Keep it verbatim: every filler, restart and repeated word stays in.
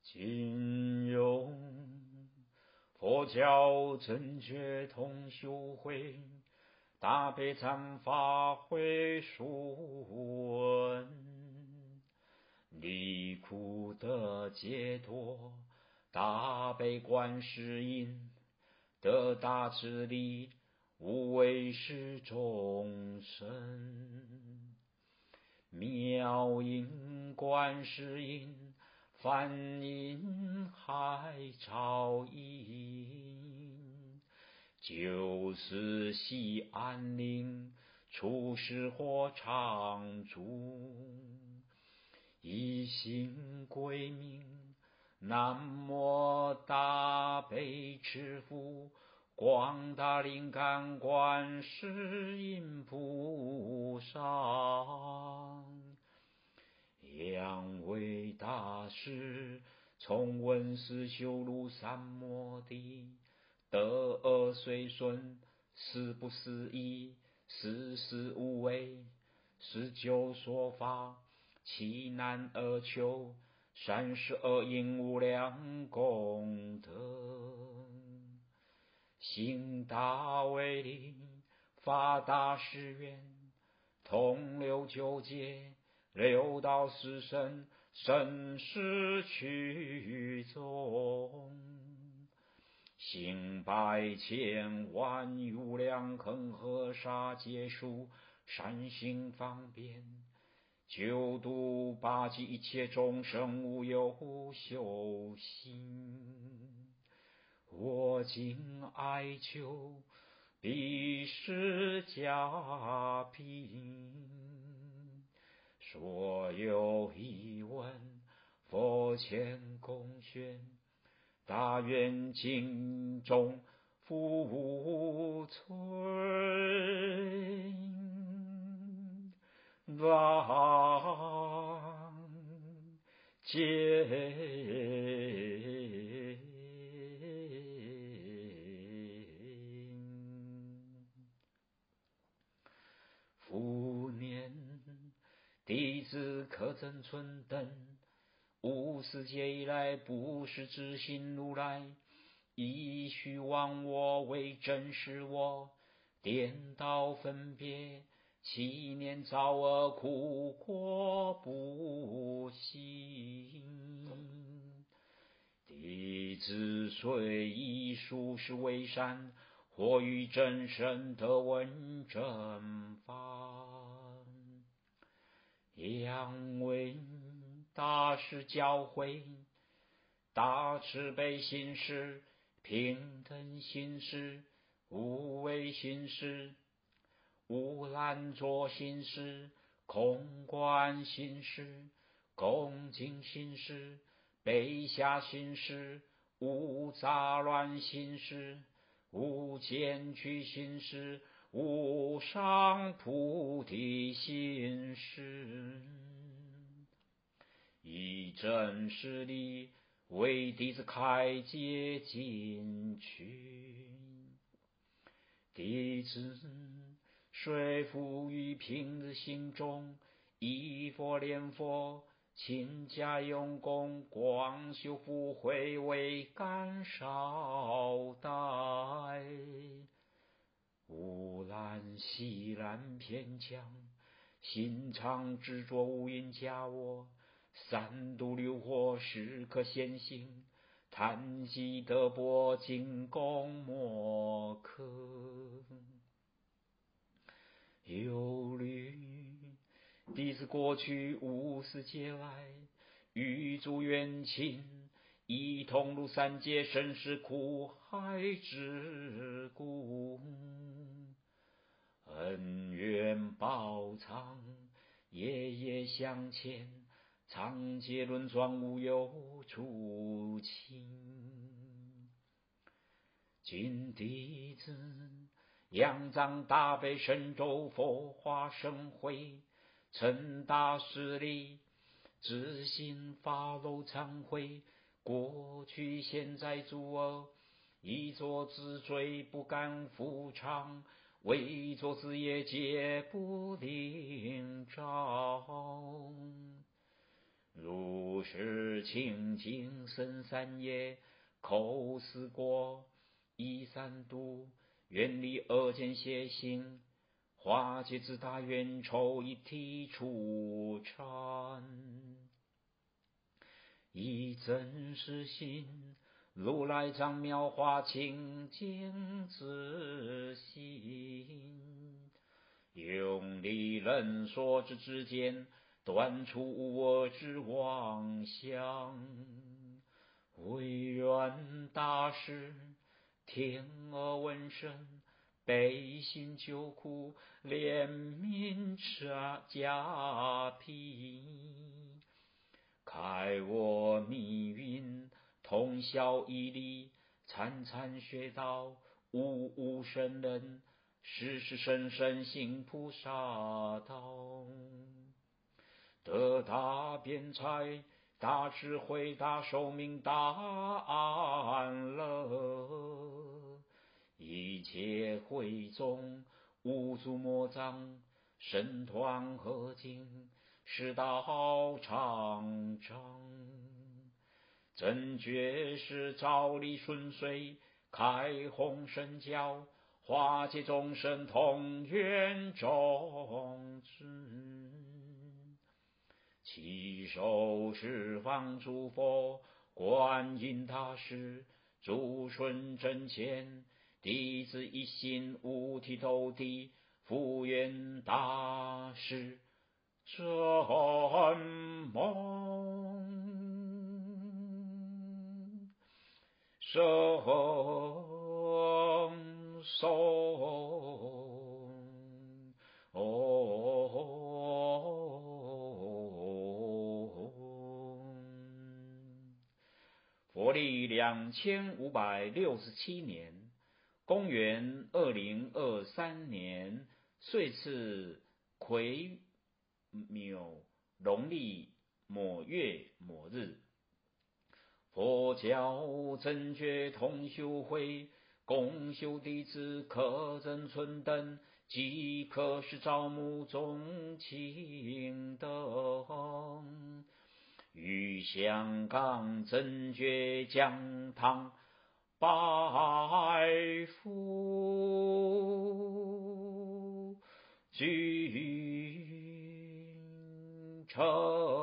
今用佛教正觉同修会大悲忏法会书文，离苦得解脱，大悲观世音得大智力，无畏是众生。妙音观世音，梵音海潮音，救世西安宁，出世或常住，一心归命。南无大悲慈父广大灵感观世音菩萨，两位大师从闻思修路三摩地，得而随顺，思不思议，事事无畏，十九说法，其难而求，三十二因无量功德，行大威力，发大誓愿，通六九界，六道四生，生死曲中，行百千万无量恒河沙界数，善行方便，救度八极一切众生无有修行。我今哀求彼释迦品，所有疑问佛前供宣，大愿经中复存，望见复念弟子可曾存等，无世界以来不是自信如来，以虚妄我为真实我，颠倒分别，七年造恶苦果不行。弟子虽以术士为善，或于真身得闻正法，两位大师教诲，大慈悲心事，平等心事，无畏心事，无懒惰心事，空观心事，恭敬心事，卑下心事，无杂乱心事，无见取心事，无上菩提心事，以真实力为弟子开解进去。弟子虽复于平日心中，依佛念佛，勤加用功，广修福慧，为干少待，无懒习懒偏强，心常执着无因假我，三毒六火时刻现行，贪积德薄，进攻莫可。有虑弟子过去无始劫来，与诸缘亲，一同入三界生死苦海之故，恩怨报偿，夜夜相牵，长劫轮转无有出清。今弟子仰仗大悲神咒佛化生慧，成大势力，自心发露忏悔，过去现在诸恶，一作自罪不敢复偿，为作自业皆不领招。如是清净深三业，口思过一三度，远离恶见邪行，化解自大冤仇，一体出禅，以真实心，如来藏妙化清净自性，用力人所知之间，断除无我之妄想。唯愿大师天耳闻声，悲心救苦，怜悯家贫，开我密云，通晓义理，参参学道，悟悟圣人，世世生生行菩萨道，得大辩才，大智慧，大寿命，大安乐，一切会众无足莫障，身团合境，是道常彰，真觉是照理顺遂，开弘神教，化解众生同愿种子，起手十方诸佛，观音大士，诸顺真前，弟子一心，五体投地，福愿大士真梦生受。佛历两千五百六十七年，公元二零二三年岁次癸卯农历某月某日，佛教正觉同修会共修弟子柯真存等，即刻是招募众清等，于香港正觉讲堂拜复君臣。